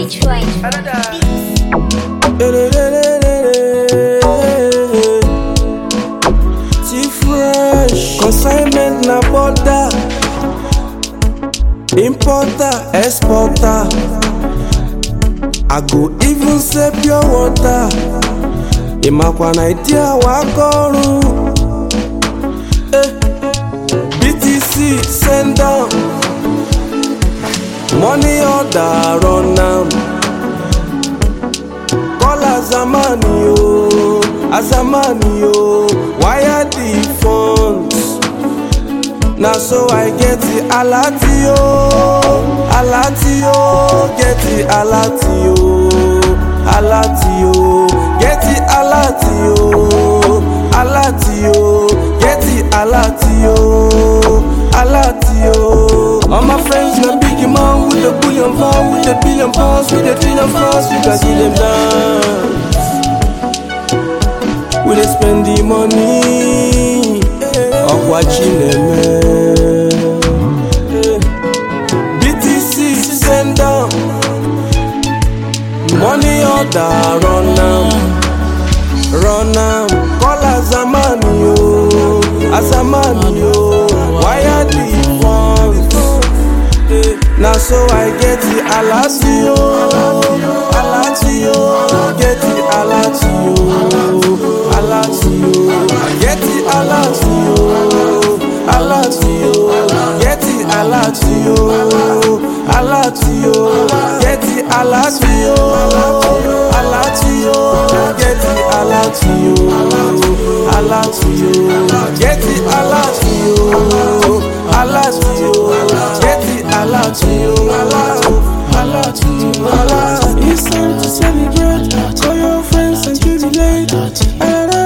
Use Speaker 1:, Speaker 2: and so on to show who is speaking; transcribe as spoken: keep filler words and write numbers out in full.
Speaker 1: Which one?
Speaker 2: T-Fresh consignment na border, importer, exporter. I go even say pure water. Imakwa na idea wakoru. Eh, B T C send down, money order run am. Call Azamani yo, Azamani yo, wire the funds. Now so I get the alati yo, alati yo, get the alati yo, alati yo, get the alati yo, alati yo, get the alati yo, alati yo. All my friends na big man with a billion pound, with a billion pounds, with a trillion pounds, we can see them dance. We dey spend the money, of watching them. B T C send down, money order run am, run am. Call Azamani yo, Azamani yo, wire the funds. Now so I get the alati yo, alati yo, get the alati yo, alati yo, get the alati yo, alati yo, get the alati yo, alati yo, get the alati yo, alati yo, get the alati yo, alati yo, get the alati yo, alati yo, get the alati yo, alati yo. It's time to celebrate. Call your friends and jubilate.